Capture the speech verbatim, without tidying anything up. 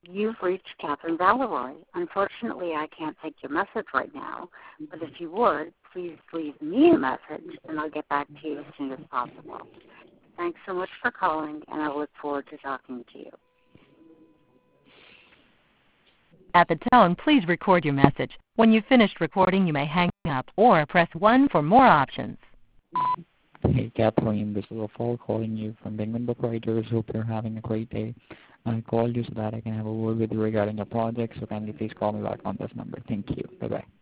You've reached Catherine Valeroy. Unfortunately, I can't take your message right now, but if you would, please leave me a message, and I'll get back to you as soon as possible. Thanks so much for calling, and I look forward to talking to you. At the tone, please record your message. When you've finished recording, you may hang up or press one for more options. Hey, Kathleen, this is a call calling you from Bingman Book Writers. Hope you're having a great day. I called you so that I can have a word with you regarding your project, so kindly please call me back on this number. Thank you. Bye-bye.